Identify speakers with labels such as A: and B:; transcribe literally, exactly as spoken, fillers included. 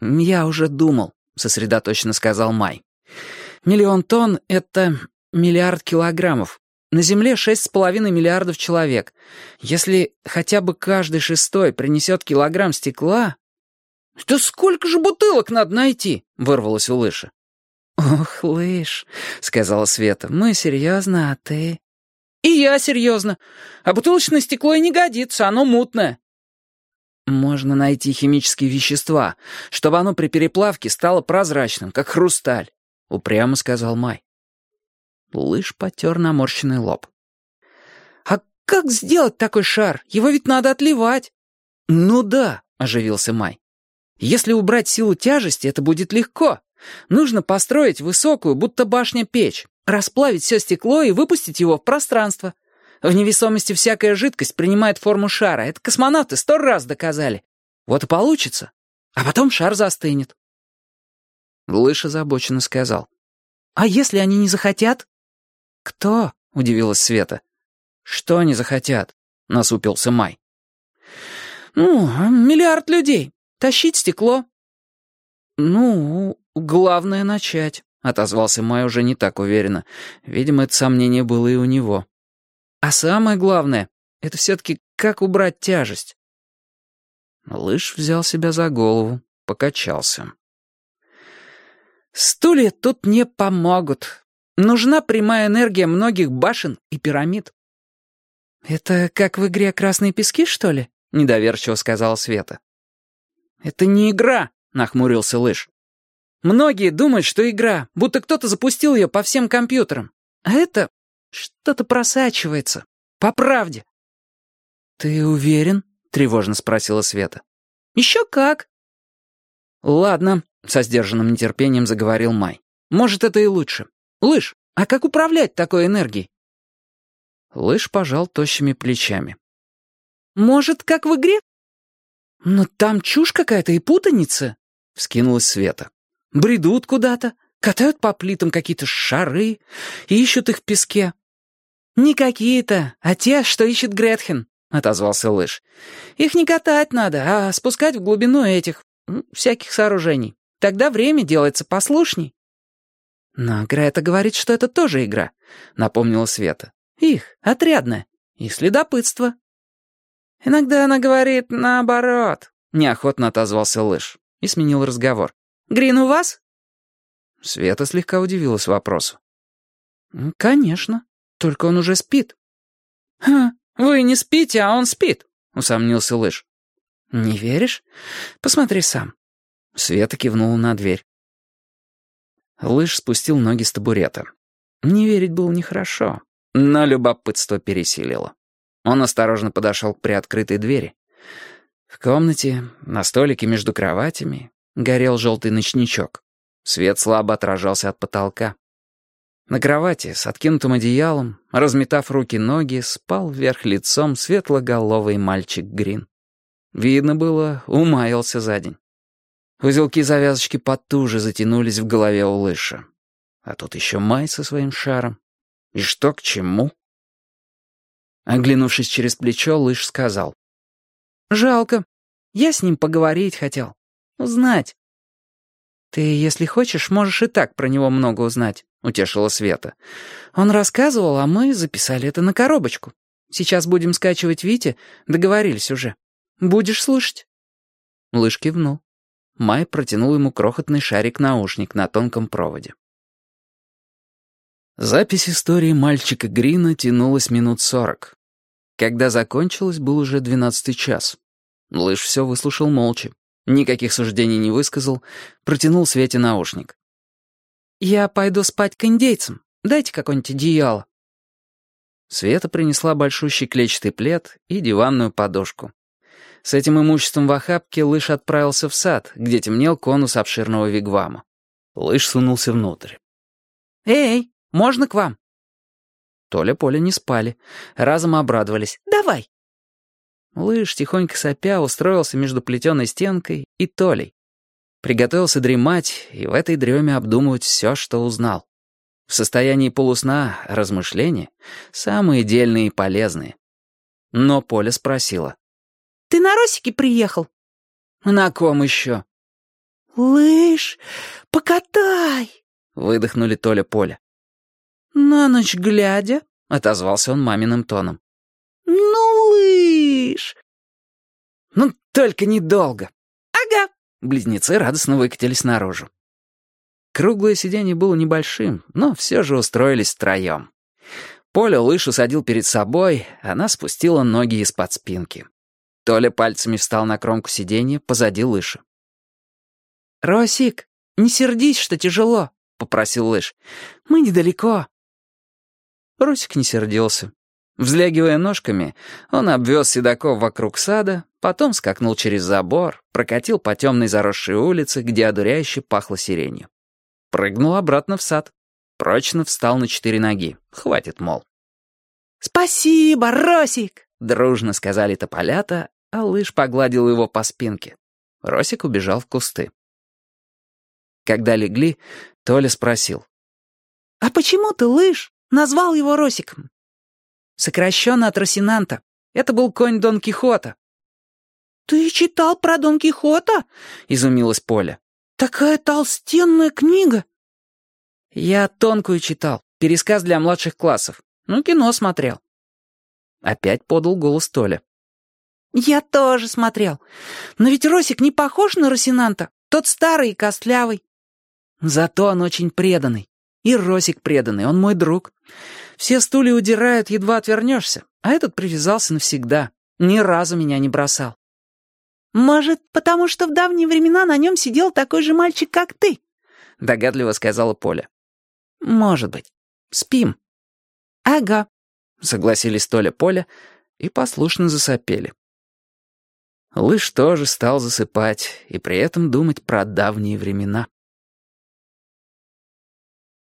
A: «Я уже думал», — сосредоточенно сказал Май. «Миллион тонн — это миллиард килограммов. На Земле шесть с половиной миллиардов человек. Если хотя бы каждый шестой принесет килограмм стекла...» «Да сколько же бутылок надо найти?» — вырвалось у Лыша. «Ох, Лыш», — сказала Света, — «мы серьезно, а ты...» «И я серьезно. А бутылочное стекло и не годится, оно мутное». «Можно найти химические вещества, чтобы оно при переплавке стало прозрачным, как хрусталь», — упрямо сказал Май. Лыж потер наморщенный лоб. «А как сделать такой шар? Его ведь надо отливать». «Ну да», — оживился Май. «Если убрать силу тяжести, это будет легко. Нужно построить высокую, будто башня, печь, расплавить все стекло и выпустить его в пространство. В невесомости всякая жидкость принимает форму шара. Это космонавты сто раз доказали. Вот и получится. А потом шар застынет». Лыж озабоченно сказал. «А если они не захотят?» «Кто?» — удивилась Света. «Что они захотят?» — насупился Май. «Ну, миллиард людей. Тащить стекло». «Ну, главное начать», — отозвался Май уже не так уверенно. Видимо, это сомнение было и у него. «А самое главное — это все-таки как убрать тяжесть». Лыж взял себя за голову, покачался. «Стулья тут не помогут. Нужна прямая энергия многих башен и пирамид». «Это как в игре «Красные пески», что ли?» — недоверчиво сказала Света. «Это не игра», — нахмурился Лыж. «Многие думают, что игра, будто кто-то запустил ее по всем компьютерам. А это что-то просачивается. По правде». «Ты уверен?» — тревожно спросила Света. «Еще как». «Ладно», — со сдержанным нетерпением заговорил Май. «Может, это и лучше. Лыж, а как управлять такой энергией?» Лыж пожал тощими плечами. «Может, как в игре?» «Но там чушь какая-то и путаница», — вскинулась Света. «Бредут куда-то, катают по плитам какие-то шары и ищут их в песке». «Не какие-то, а те, что ищет Гретхен», — отозвался Лыж. «Их не катать надо, а спускать в глубину этих м, всяких сооружений. Тогда время делается послушней». «Но Грета говорит, что это тоже игра», — напомнила Света. «Их, отрядная, и следопытство». «Иногда она говорит наоборот», — неохотно отозвался Лыж и сменил разговор. «Грин у вас?» Света слегка удивилась вопросу. «Конечно, только он уже спит». «Ха, вы не спите, а он спит», — усомнился Лыж. «Не веришь? Посмотри сам». Света кивнула на дверь. Лыж спустил ноги с табурета. Не верить было нехорошо, но любопытство пересилило. Он осторожно подошел к приоткрытой двери. В комнате, на столике между кроватями, горел желтый ночничок. Свет слабо отражался от потолка. На кровати с откинутым одеялом, разметав руки-ноги, спал вверх лицом светлоголовый мальчик Грин. Видно было, умаялся за день. Узелки-завязочки потуже затянулись в голове у Лыша. А тут еще Май со своим шаром. И что к чему? Оглянувшись через плечо, Лыж сказал. «Жалко. Я с ним поговорить хотел. Узнать». «Ты, если хочешь, можешь и так про него много узнать», — утешила Света. «Он рассказывал, а мы записали это на коробочку. Сейчас будем скачивать Вите, договорились уже. Будешь слушать?» Лыж кивнул. Май протянул ему крохотный шарик-наушник на тонком проводе. Запись истории мальчика Грина тянулась минут сорок. Когда закончилась, был уже двенадцатый час. Лыж все выслушал молча, никаких суждений не высказал, протянул Свете наушник. «Я пойду спать к индейцам. Дайте какое-нибудь одеяло». Света принесла большущий клетчатый плед и диванную подушку. С этим имуществом в охапке Лыж отправился в сад, где темнел конус обширного вигвама. Лыж сунулся внутрь. «Эй, можно к вам?» Толя, Поля не спали, разом обрадовались. «Давай!» Лыж, тихонько сопя, устроился между плетеной стенкой и Толей. Приготовился дремать и в этой дреме обдумывать все, что узнал. В состоянии полусна размышления самые дельные и полезные. Но Поля спросила. «Ты на Росике приехал?» «На ком еще?»
B: «Лыж, покатай!»
A: — выдохнули Толя, Поля.
B: «На ночь глядя?»
A: — отозвался он маминым тоном.
B: «Ну, лыж!»
A: «Ну, только недолго!»
B: «Ага!»
A: Близнецы радостно выкатились наружу. Круглое сиденье было небольшим, но все же устроились втроем. Поля лыж усадил перед собой, она спустила ноги из-под спинки. Толя пальцами встал на кромку сиденья позади лыжи.
B: «Росик, не сердись, что тяжело», — попросил лыж. «Мы недалеко».
A: Росик не сердился. Взлягивая ножками, он обвез седаков вокруг сада, потом скакнул через забор, прокатил по темной заросшей улице, где одуряюще пахло сиренью. Прыгнул обратно в сад. Прочно встал на четыре ноги. Хватит, мол.
B: «Спасибо, Росик!»
A: — дружно сказали тополята, а лыж погладил его по спинке. Росик убежал в кусты. Когда легли, Толя спросил.
B: «А почему ты, лыж, назвал его Росиком?»
A: «Сокращенно от Росинанта. Это был конь Дон Кихота».
B: «Ты читал про Дон Кихота?»
A: — изумилась Поля.
B: «Такая толстенная книга».
A: «Я тонкую читал, пересказ для младших классов. Ну, кино смотрел». Опять подал голос Толя.
B: «Я тоже смотрел. Но ведь Росик не похож на Росинанта. Тот старый и костлявый».
A: «Зато он очень преданный. И Росик преданный, он мой друг. Все стулья удирают, едва отвернешься, а этот привязался навсегда. Ни разу меня не бросал».
B: «Может, потому что в давние времена на нем сидел такой же мальчик, как ты?»
A: — догадливо сказала Поля. «Может быть. Спим».
B: «Ага»,
A: — согласились Толя, Поля и послушно засопели. Лыж тоже стал засыпать и при этом думать про давние времена.